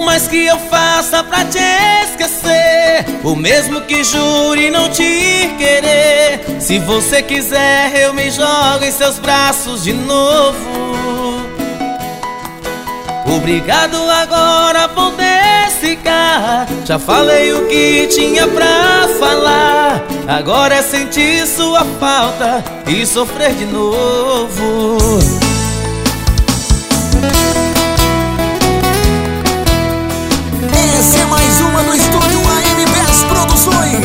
mais que eu faça pra te esquecer, o mesmo que jure não te querer, se você quiser eu me jogo em seus braços de novo. Obrigado, agora poder ficar. Já falei o que tinha pra falar, agora é sentir sua falta e sofrer de novo. Essa é mais uma do estúdio AMBS Produções.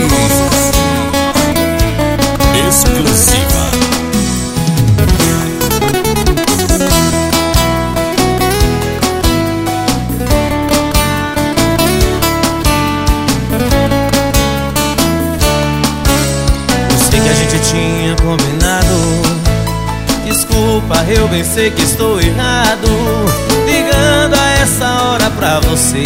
Exclusiva. Eu sei que a gente tinha combinado. Desculpa, eu bem sei que estou errado, ligando a essa hora pra você.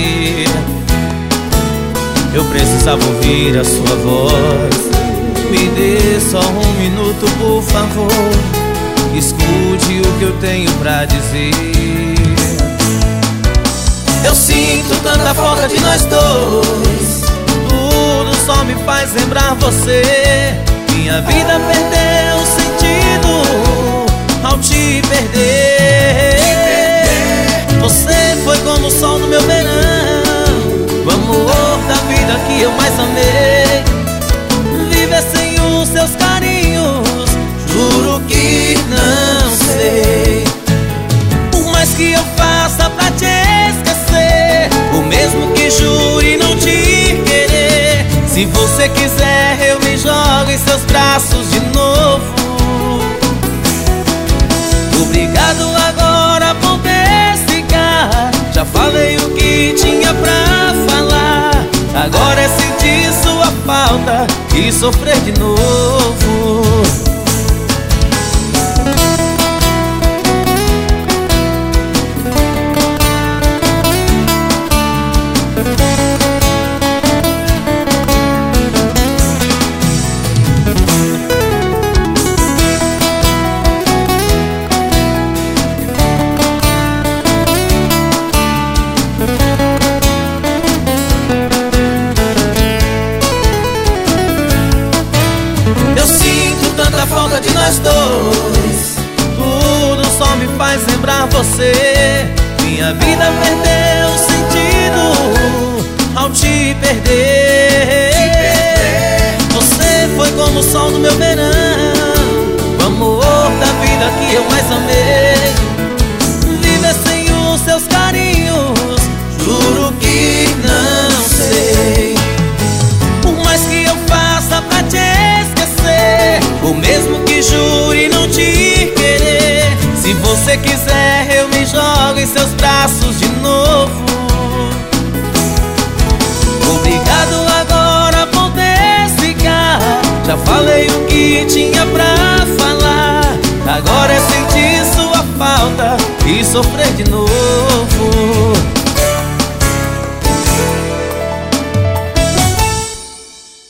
Eu precisava ouvir a sua voz. Me dê só um minuto, por favor. Escute o que eu tenho pra dizer. Eu sinto tanta falta de nós dois, tudo só me faz lembrar você. Minha vida perdeu o sentido ao te perder. Você foi como o sol no meu verão, o amor da vida que eu mais amei. Viver sem os seus carinhos, juro que não sei. Por mais que eu faça pra te esquecer, o mesmo que jure não te querer, se você quiser eu me jogo em seus braços de novo. Obrigado, agora poder ficar. Já falei o que tinha pra falar, agora é sentir sua falta e sofrer de novo. Eu sinto tanta falta de nós dois, tudo só me faz lembrar você. Minha vida perdeu o sentido ao te perder. Você foi como o sol no meu verão, o amor da vida que eu mais amei. Viver sem os seus carinhos, juro que não sei. Por mais que eu faça pra te esquecer, o mesmo que jure não te querer, se você quiser eu me jogo em seus braços de novo. Obrigado, agora poder ficar. Já falei o que tinha pra falar, agora é sentir sua falta e sofrer de novo.